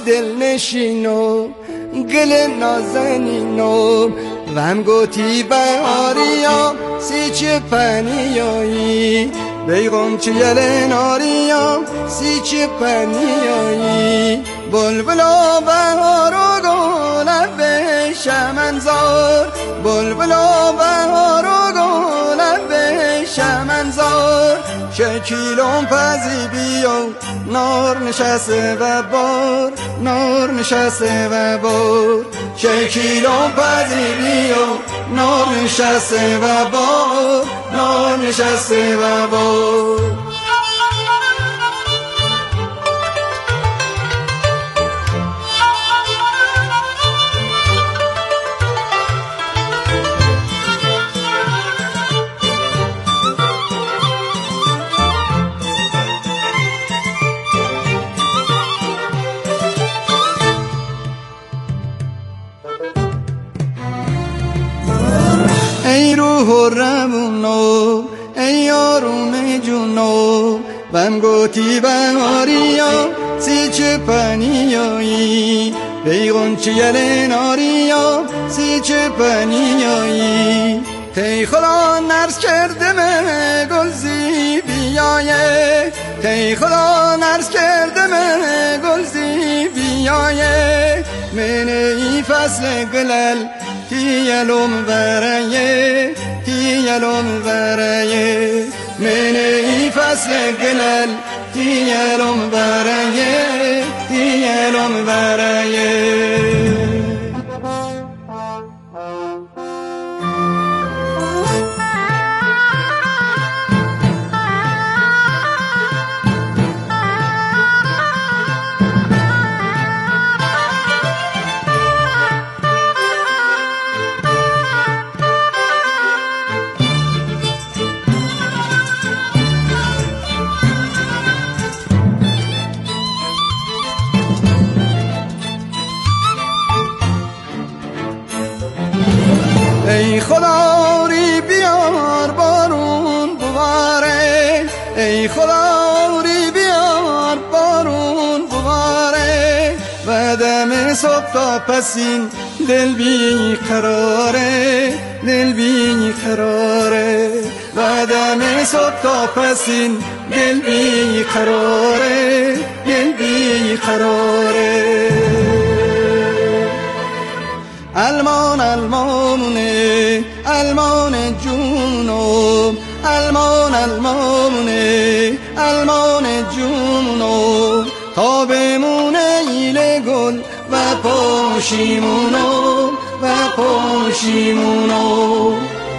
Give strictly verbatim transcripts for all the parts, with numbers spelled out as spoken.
دلنشینو گل نازنینو و هم گوتی بهاریا سی چه پنیایی بیغم چه یل ناریا سی چه پنیایی بلبلا بهار و گل به شمنزار بلبلا بهار و گل به شمنزار شکیلون پزی بیو نار نشسته و بار نار نشسته و بار شکیلون پزی بیو نار نشسته و بار نار نشسته و بار ای روح و روونو ای آروم جونو بم گوتی بهاریا سی چه پنیایی بیغن چه یل ناریا سی چه پنیایی تی خدا نرس کرده من گلزی بیایه تی خدا نرس کرده من گلزی بیایه من ای فصل گلل تیلوم برایه تیلوم برایه من ای فصل گلل تیلوم برایه تیلوم برایه ای خدا ری بیار بارون بواره ای خدا ری بیار بارون بواره و دم صبح تا پسین دل بی قراره دل بی قراره و دم صبح تا پسین دل بی قراره دل بی قراره المان المانونه المان جونو المان المانونه المان جونو تا بمونه ایل گل و پاشیمونو و پاشیمونو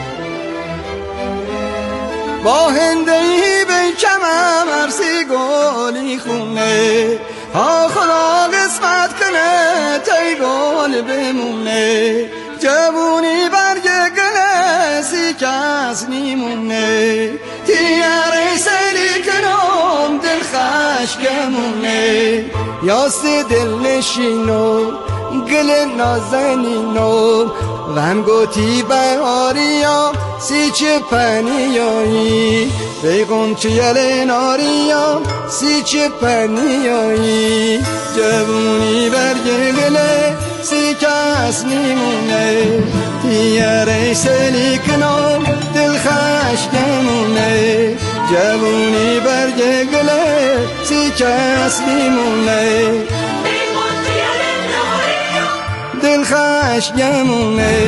با هندهی به کمم ارسی گلی خونه ها خدا قسمت کنه تی گل بمونه جوونی برگ گله سی کس نیمونه تیاره سلی کنم دل خشکمونه یاست دل نشینو گل نازنینو و هم گوتی بهاریا سی چه پنیایی بیغن چه یل ناریا سی چه پنیایی جوونی برگ گله سی کس نیمونه تیاره سلی کنم دل خشکمونه جوونی برگ گله سی کس نیمونه دل خشکمونه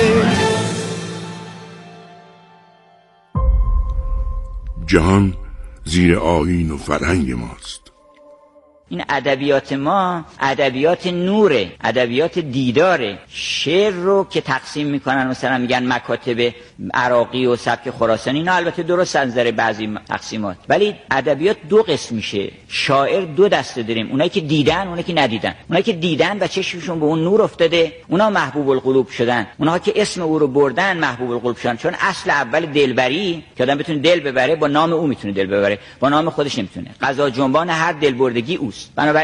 جهان زیر آیین و فرهنگ ماست. این ادبیات ما ادبیات نوره، ادبیات دیداره. شعر رو که تقسیم میکنن مثلا میگن مکاتب عراقی و سبک خراسانی، اینا البته درست از نظر بعضی تقسیمات، ولی ادبیات دو قسم میشه. شاعر دو دسته داریم، اونایی که دیدن، اونایی که ندیدن. اونایی که دیدن و چشمشون به اون نور افتاده، اونا محبوب القلوب شدن. اونها که اسم او رو بردن محبوب القلوب شدن، چون اصل اول دلبری که آدم بتونه دل ببره با نام او میتونه دل ببره، با نام خودش نمیتونه. قضا جنبان هر دلبردگی اوست. بنابراین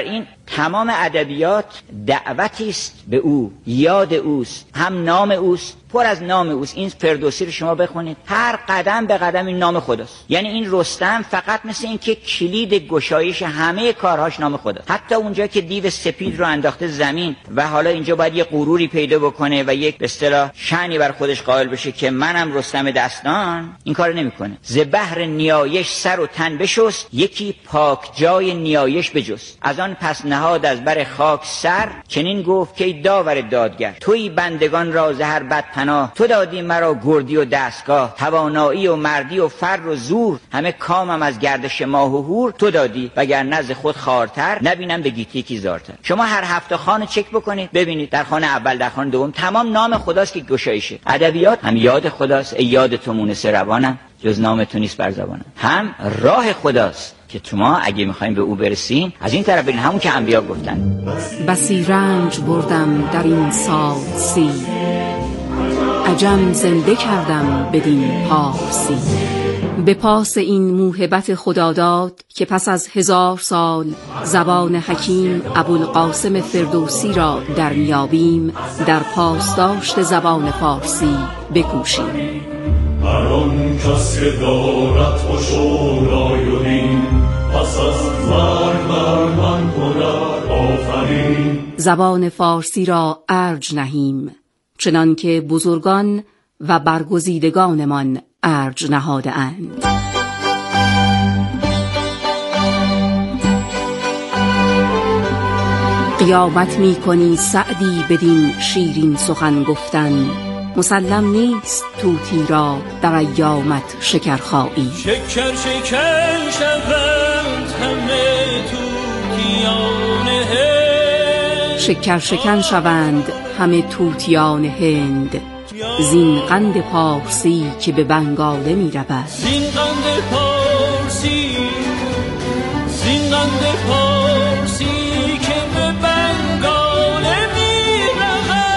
تمام ادبیات دعوتی است به او، یاد اوست، هم نام اوست، پر از نام اوست. این فردوسی رو شما بخونید، هر قدم به قدم این نام خداست. یعنی این رستم فقط مثل این که کلید گشایش همه کارهاش نام خداست. حتی اونجا که دیو سپید رو انداخته زمین و حالا اینجا باید یه غروری پیدا بکنه و یک به اصطلاح شأنی بر خودش قائل بشه که منم رستم دستان، این کارو نمیکنه. ز بحر نیایش سر و تن بشست، یکی پاک جای نیایش بجست. از آن پس نهاد از بر خاک سر، چنین گفت که داور دادگر، تویی بندگان را ز هر بد پناه. تو دادی مرا گردی و دستگاه، توانایی و مردی و فر و زور. همه کامم از گردش ماه و هور، تو دادی وگر نزد خود خارتر، نبینم به گیتی کی زارتر. شما هر هفته خانه چک بکنید ببینید، در خانه اول، در خانه دوم، تمام نام خداست که گشایشه. ادبیات هم یاد خداست، ای یاد تو مونس روانم، جز نام تو نیست بر زبانم. هم راه خداست که تو ما اگه میخوایم به او برسیم از این طرف بریم، همون که انبیا گفتن. بسی رنج بردم در این سال سی، عجم زنده کردم بدین پارسی. به پاس این موهبت خداداد که پس از هزار سال زبان حکیم ابوالقاسم فردوسی را در میابیم، در پاسداشت زبان فارسی بکوشیم. هر آن کس که دارد خوش و رای و دین، پس از مرگ بر من کند آفرین. زبان فارسی را ارج نهیم، چنان که بزرگان و برگزیدگانمان ارج نهاده اند. قیامت می کنی سعدی بدین شیرین سخن گفتن، مسلم نیست طوطی را در ایامت شکرخایی. شکر شکر شوند همه طوطیان هند، شکر شکن شوند همه طوطیان هند. زین قند پارسی که به بنگاله می رود، زین قند پارسی، زین قند پارسی که به بنگاله می رود.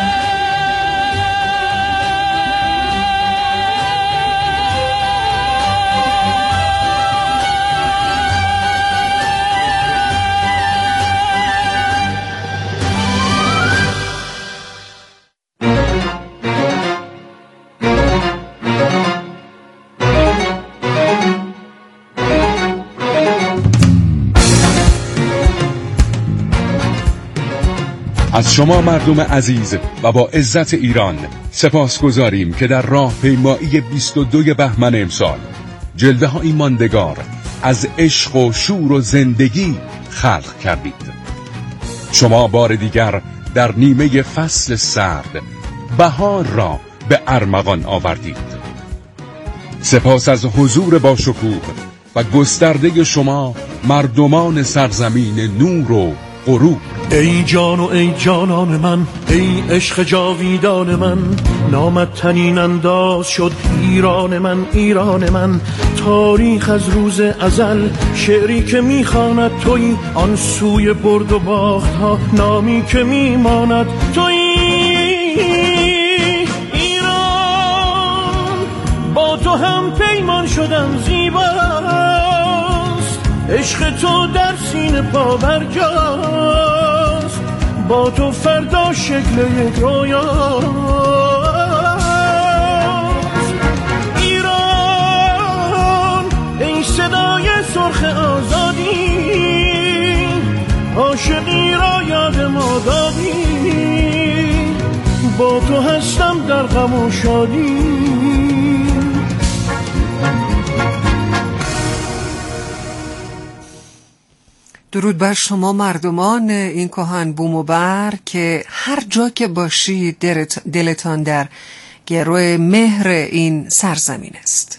از شما مردم عزیز و با عزت ایران سپاسگزاریم که در راه پیمایی بیست و دو بهمن امسال جلوه های ماندگار از عشق و شور و زندگی خلق کردید. شما بار دیگر در نیمه فصل سرد بهار را به ارمغان آوردید. سپاس از حضور با شکوه و گسترده شما مردمان سرزمین نور و غرور. ای جان و ای جانان من، ای عشق جاویدان من، نامت تنین انداز شد ایران من، ایران من. تاریخ از روز ازل شعری که میخواند تویی، آن سوی برد و باخت ها نامی که میماند تویی. ایران با تو هم پیمان شدم زیباست، عشق تو در سینه پا برجاست، با تو فردا شکل یک رویاست. ایران ای صدای سرخ آزادی، عاشقی را یاد ما دادی، با تو هستم در غم و شادی. درود بر شما مردمان این کهن بوم و بر که هر جا که باشید دلتان در گرو مهر این سرزمین است.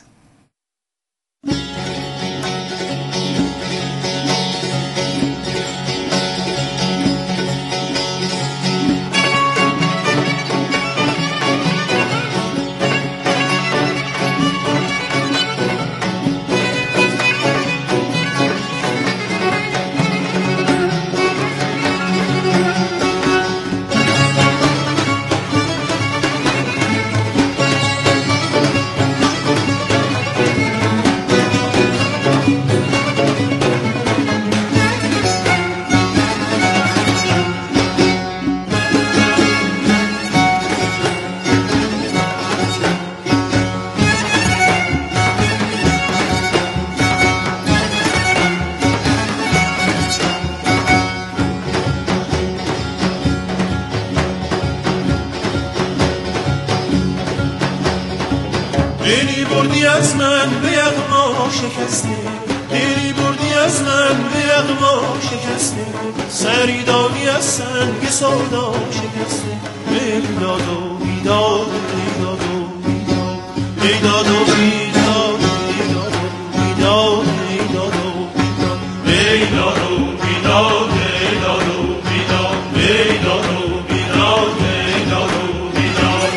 دلی بردی از من به یغما شکسته، دلی بردی از من به یغما شکسته، سری دادی از سنگ سودا شکسته. بیداد و بیداد، بیداد و بیداد، بیداد و بیداد، بیداد و بیداد، بیداد و بیداد، بیداد و بیداد، بیداد و بیداد، بیداد و بیداد، بیداد و بیداد.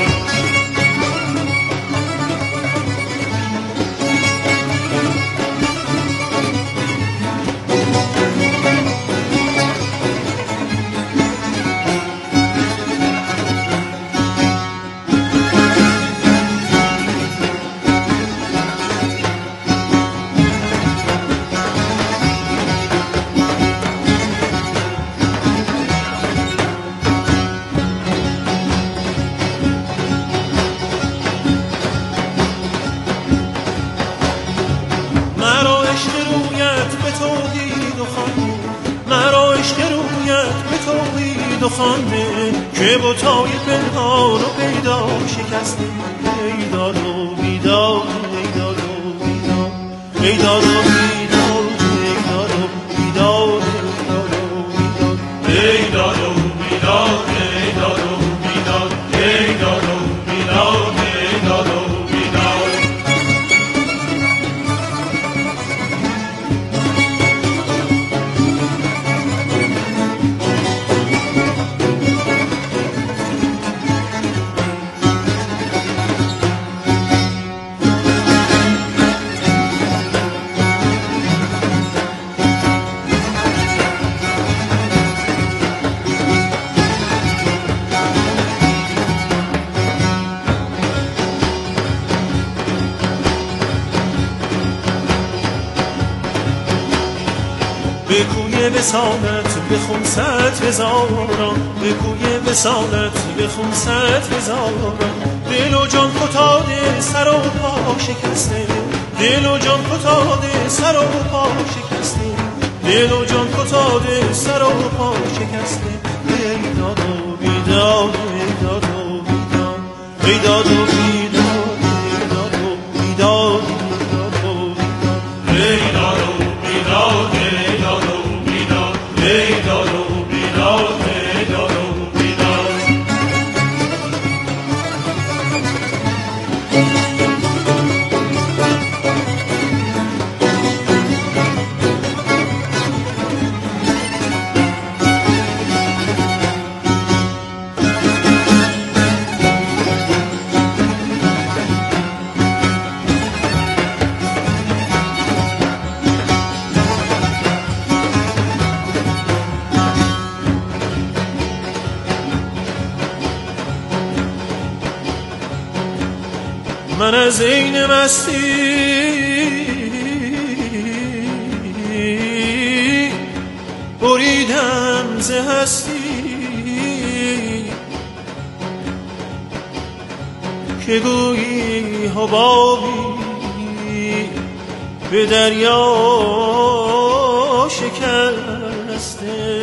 که بوتای پنهان و پیدا شکسته. بیداد و بیداد، بیداد و بیداد، بیداد و بیداد، بیداد و بیداد، بیداد و بیداد، بیداد و بیداد، بیداد و بیداد، بیداد و بیداد. به کوی وصالت بخون صد هزاران، به کوی وصالت بخون صد هزاران. دل و جان فتاده سر و پا شکسته، دل و جان فتاده سر و پا شکسته، دل و جان فتاده سر و پا شکسته. بیداد و بیداد، بیداد و بیداد، بیداد و بیداد، بیداد و بیداد، بیداد و بیداد، بیداد و بیداد، بیداد و بیداد، بیداد و بیداد، بیداد و بیداد. من از این مستی بریدم ز هستی، که گویی حبابی به دریا شکسته،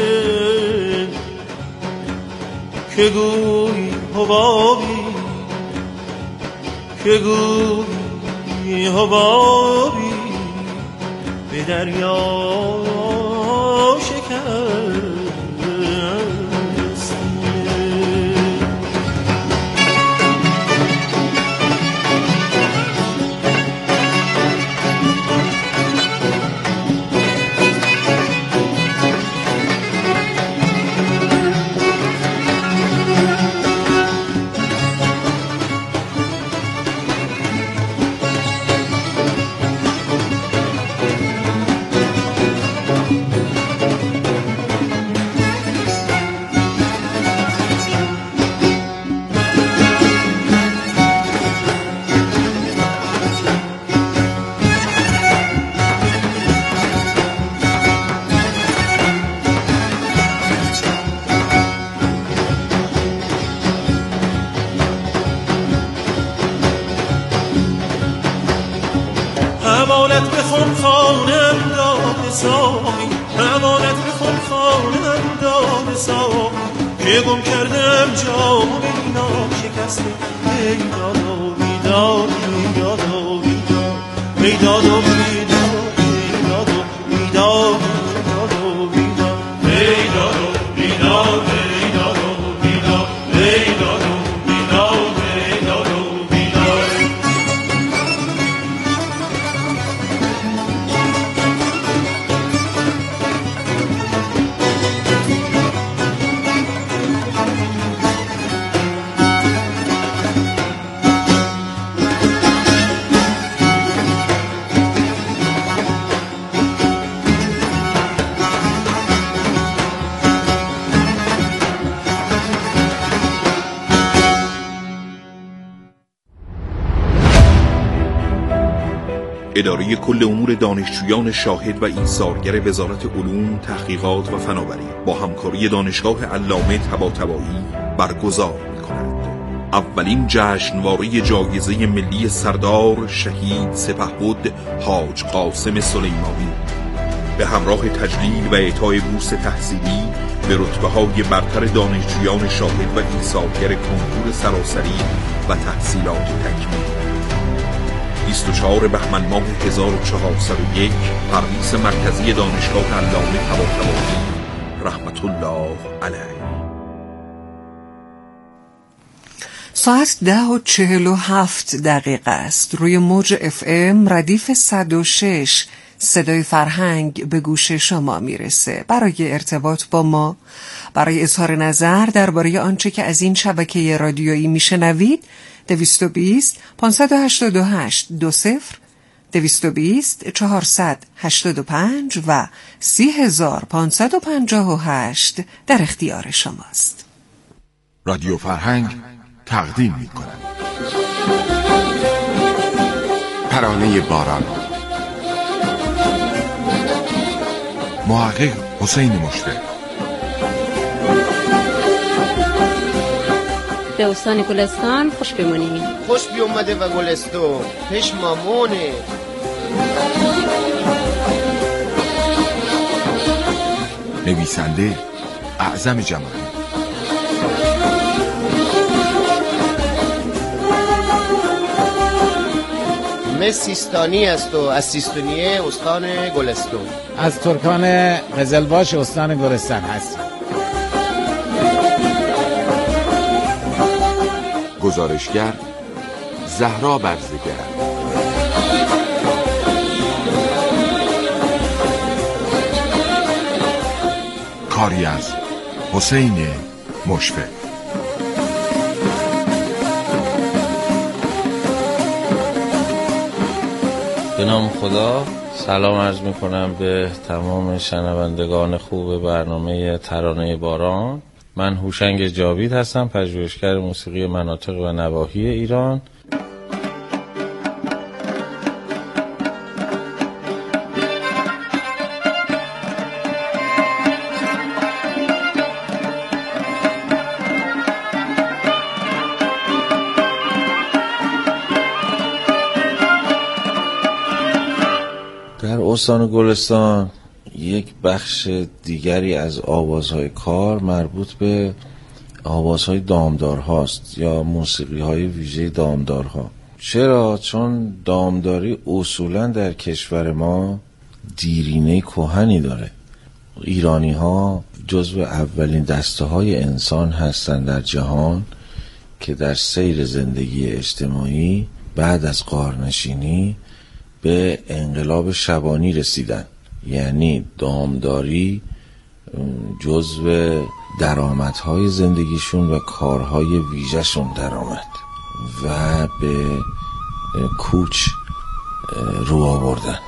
که گویی حبابی، که گویی حبابی به دریا شکسته. حوالت بخون خانم داد سامی، حوالت بخون خانم داد سامی، که گم کردم جام اینا شکسته. بیداد و بیداد، بیداد بیداد و بیداد بیداد و بیداد بیداد و بیداد بیداد و بیداد بیداد و بیداد بیداد و بیداد بیداد و بیداد بیداد و بیداد. اداره کل امور دانشجویان شاهد و ایثارگر وزارت علوم، تحقیقات و فناوری با همکاری دانشگاه علامه طباطبایی برگزار می‌کند. اولین جشنواره جایزه ملی سردار شهید سپهبد حاج قاسم سلیمانی به همراه تجلیل و اعطای بورس تحصیلی به رتبه‌های برتر دانشجویان شاهد و ایثارگر کنکور سراسری و تحصیلات تکمیلی. بیست و چهارم بهمن ماه هزار و چهارصد و یک، پردیس مرکزی دانشگاه علامه طباطبایی رحمت الله علیه. ساعت ده و چهل و هفت دقیقه است. روی موج اف ام ردیف صد و شش صدای فرهنگ به گوش شما میرسه. برای ارتباط با ما، برای اظهار نظر درباره آنچه که از این شبکه رادیویی میشنوید، دویست و بیست پانصد و هشتاد و هشت دو صفر، دویست و بیست چهارصد هشتاد و پنج و سی هزار پانصد و پنجاه و هشت در اختیار شماست. رادیو فرهنگ تقدیم می کند ترانه باران. محقق حسین مشفق. به استان گلستان خوش بمونید. خوش بی اومده و گلستون پیش مامونه. نویسنده اعظم جمالی. مس سیستانی است و از سیستانیه استان گلستون. از ترکان قزلباش استان گلستان هست. گزارشگر زهرا برزگر. کاری از حسین مشفق. به نام خدا. سلام عرض می کنم به تمام شنوندگان خوب برنامه ترانه باران. من هوشنگ جاوید هستم، پژوهشگر موسیقی مناطق و نواحی ایران. در استان گلستان یک بخش دیگری از آوازهای کار مربوط به آوازهای دامدار هاست یا موسیقی های ویژه دامدارها. چرا؟ چون دامداری اصولا در کشور ما دیرینه کهنی داره. ایرانی ها جزو اولین دسته های انسان هستند در جهان که در سیر زندگی اجتماعی بعد از غارنشینی به انقلاب شبانی رسیدن. یعنی دامداری جزو درآمدهای زندگیشون و کارهای ویژه‌شون درآمد و به کوچ رو آوردن.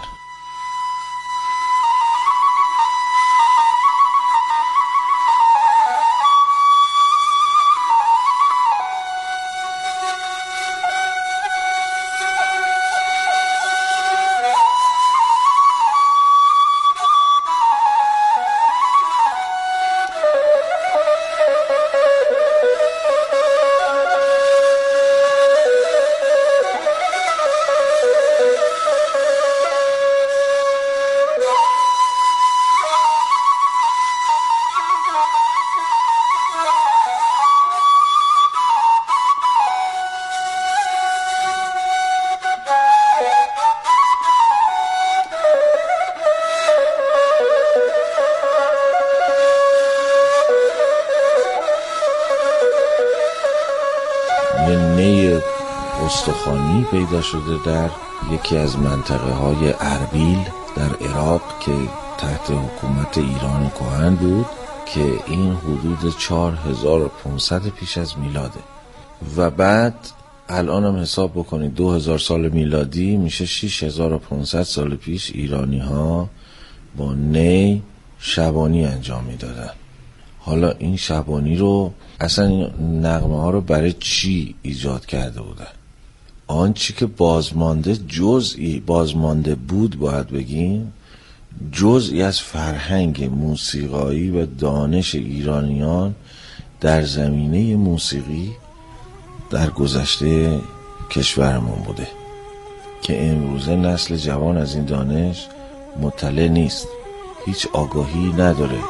استخوانی پیدا شده در یکی از منطقه های اربیل در عراق که تحت حکومت ایران کهن بود که این حدود چهار هزار و پانصد پیش از میلاده و بعد الان هم حساب بکنید دو هزار سال میلادی میشه شش هزار و پانصد سال پیش ایرانی ها با نی شبانی انجام میدادن. حالا این شبانی رو اصلا این نغمه ها رو برای چی ایجاد کرده بودن؟ آنچه که بازمانده جزئی بازمانده بود باید بگیم جزئی از فرهنگ موسیقایی و دانش ایرانیان در زمینه موسیقی در گذشته کشورمون بوده که امروزه نسل جوان از این دانش مطلع نیست، هیچ آگاهی نداره.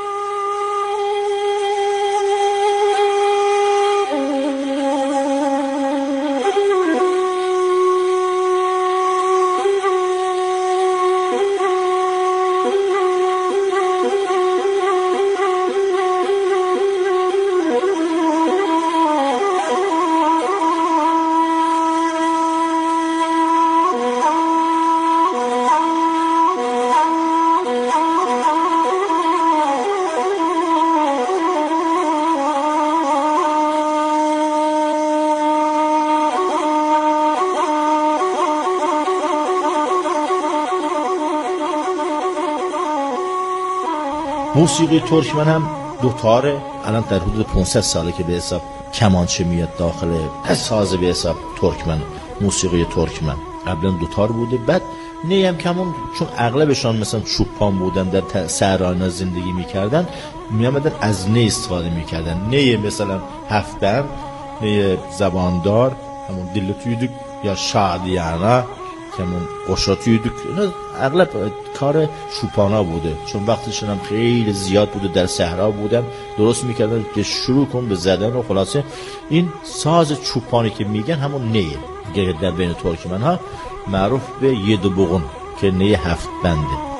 موسیقی ترکمن هم دوتاره، الان در حدود پانصد ساله که به حساب کمانچه میاد داخل از ساز به حساب ترکمن. موسیقی ترکمن قبلا دوتار بوده، بعد نی هم کمان، چون اغلبشان مثلا چوپان بودن در صحرا زندگی میکردن میامدن از نی استفاده میکردن. نی مثلا هفت بند، نی زباندار همون دلتویدک یا شادیانه که همون قشاتویدک، اغلب کار چوپانا بوده چون وقتشون هم خیلی زیاد بوده، در صحرا بودن، درست میکردن که شروع کن به زدن و خلاصه این ساز چوپانی که میگن همون نیه که در بین ترکمن ها معروف به یدو بغون که نی هفت بنده.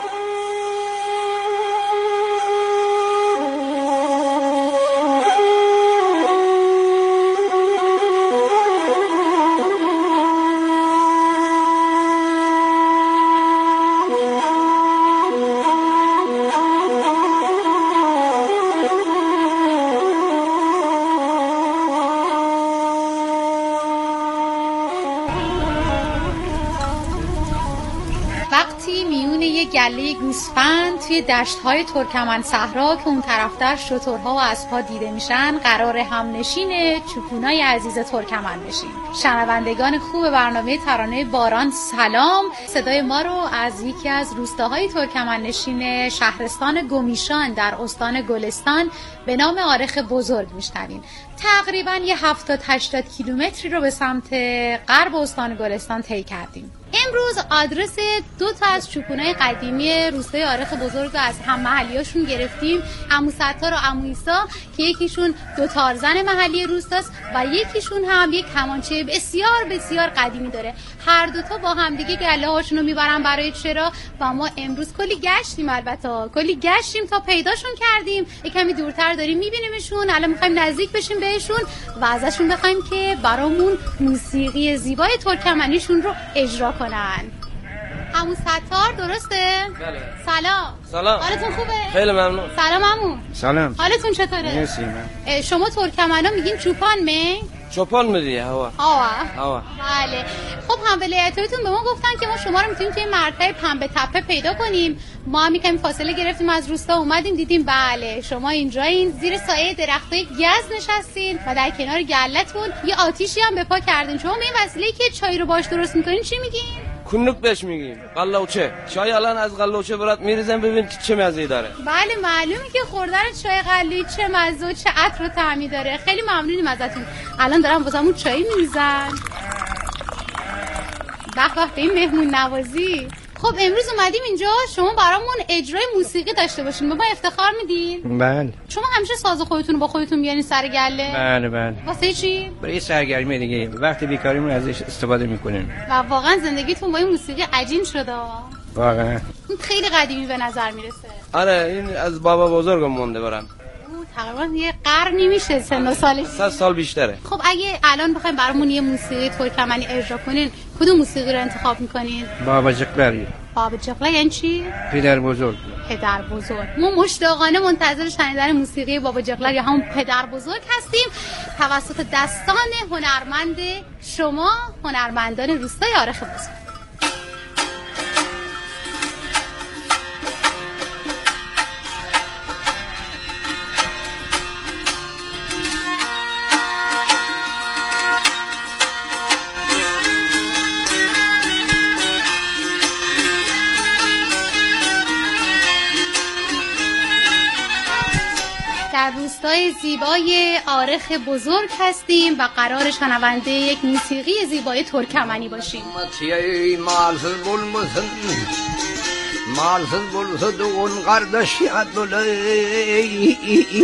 گله گوسفند توی دشت‌های ترکمن صحرا که اون طرفتر شترها و اسب‌ها دیده میشن قرار همنشین چوپونای عزیز ترکمن بشیم. شنوندگان خوب برنامه ترانه باران سلام، صدای ما رو از یکی از روستاهای ترکمن نشین شهرستان گمیشان در استان گلستان به نام آرخ بزرگ میشنوین. تقریبا یه هفتاد هشتاد کیلومتری رو به سمت غرب استان گلستان طی کردیم. امروز آدرس دو تا از چوپونای قدیمی روستای آرخ بزرگ رو از هم محلیاشون گرفتیم، عمو ستار و عمو عیسا که یکیشون دو تارزن محلی روستاست و یکیشون هم یک کمانچه بسیار بسیار قدیمی داره. هر دوتا با هم دیگه گله هاشون رو میبرن برای چرا و ما امروز کلی گشتیم، البته کلی گشتیم تا پیداشون کردیم. یک کمی دورتر داریم میبینیمشون، الان میخوایم نزدیک بشیم بهشون و ازشون بخوایم که برامون موسیقی زیبای ترکمنیشون رو اجرا کنن. عمو ستار درسته؟ بله. سلام. سلام. حالتون خوبه؟ خیلی ممنون. سلام عمو. سلام. حالتون چطوره؟ مرسی. من شما ترکمنا میگین چوپان می؟ چوپان میگی هوا. هوا. هوا. بله. خب هم ولایت‌هاتون به ما گفتن که ما شما رو میتونیم توی مرتع پنبه تپه پیدا کنیم. ما هم یکم فاصله گرفتیم از روستا اومدیم دیدیم بله شما اینجایین، زیر سایه درختای گز نشستین و در کنار گلتون یه آتیشی هم به پا کردین. شما به این وسیله‌ای که چای رو باش درست میکنین چی میگین؟ کنوک بهش میگیم، قلاوچه. چای الان از قلاوچه برات میریزن ببین که چه مزه‌ای داره. بله معلومه که خوردن چای قلی چه مزه و چه عطر و طعمی داره. خیلی ممنونیم ازتون. الان دارم واسمون چای میریزن. به به به این مهمون نوازی. خب امروز اومدیم اینجا شما برامون اجرای موسیقی داشته باشین، به ما افتخار میدین؟ بله. شما همیشه ساز خودتون رو با خودتون بیارین سر گله؟ بله بله. واسه چی؟ برای سرگرمی دیگه، وقتی بیکاریمون ازش استفاده میکنیم. و واقعا زندگیتون با این موسیقی عجین شده. واقعا. خیلی قدیمی به نظر میرسه. آره این از بابا بزرگم مونده برام. تقریبا یه قرنی میشه سن و سالش. صد سال بیشتره. خب اگه الان بخوایم برامون یه موسیقی ترکمنی اجرا کنین کدوم موسیقی رو انتخاب میکنین؟ بابا جقلر. بابا جقلر یعنی چی؟ پدر بزرگ. پدر بزرگ. ما مشتاقانه منتظر شنیدن موسیقی بابا جقلر یا همون پدر بزرگ هستیم توسط دستان هنرمند شما هنرمندان روستای آرخ بزرگ. در روستای زیبای آرخ بزرگ هستیم و قرار شنونده یک موسیقی زیبای ترکمنی باشیم. مالسız bulmasın Malsız bulsa doğun kardeş yadolay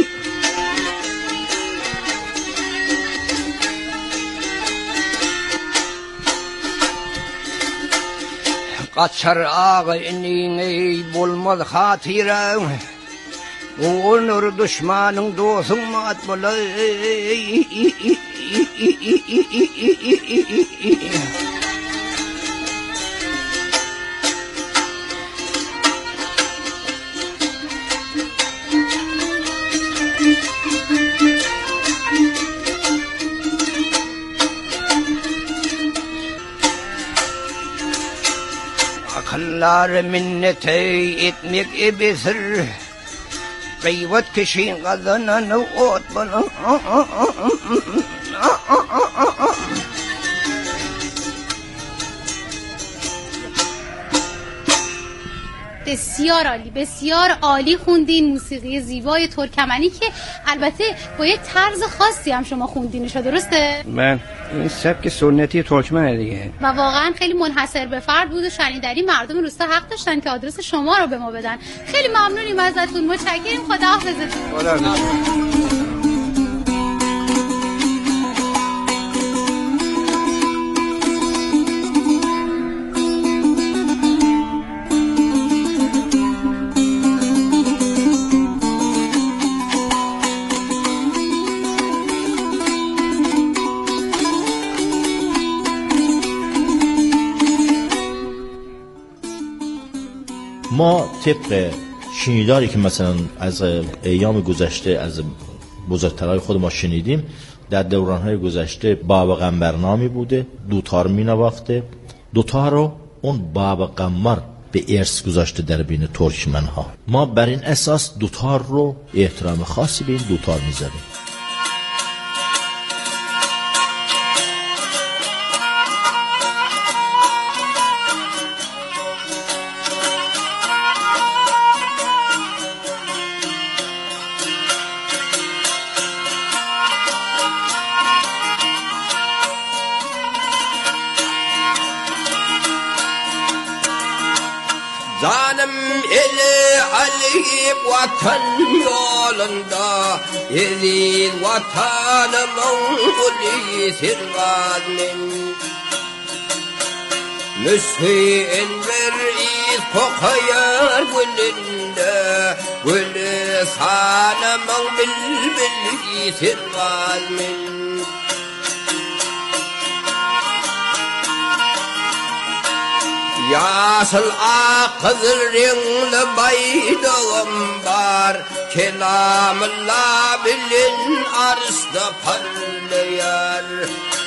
Kaçar ağaynin bulmaz hatirem Onur düşmanın dostun mat bulay Akıllar minnete etmek ebesir Kıyvat kişinin kazananı ot bana بسیار عالی بسیار عالی خوندین موسیقی زیبای ترکمنی که البته با یه طرز خاصی هم شما خوندینشو درسته؟ من این سبک سنتی ترکمنه دیگه و واقعا خیلی منحصر به فرد بود و شنیدنی مردم روستا حق داشتن که آدرس شما رو به ما بدن. خیلی ممنونیم ازتون متشکریم خداحافظتون. خداحافظ. ما طبق شنیداری که مثلا از ایام گذشته از بزرگترهای خود ما شنیدیم در دورانهای گذشته بابا قنبرنامی بوده دوتار می نواخته دوتار رو اون بابا قنبر به ارث گذاشته در بین ترکمن ها. ما بر این اساس دوتار رو احترام خاصی به این دوتار می زدیم. Zalim eli alip vatan yolunda Ezil vatanımın kuli sirvazmin Müsfi'in bir iz kokayar gülünde Gülü sanımın bilbili sirvazmin Yasıl akızıl ringli baydağım var Kelamullah bilin arşta parlayar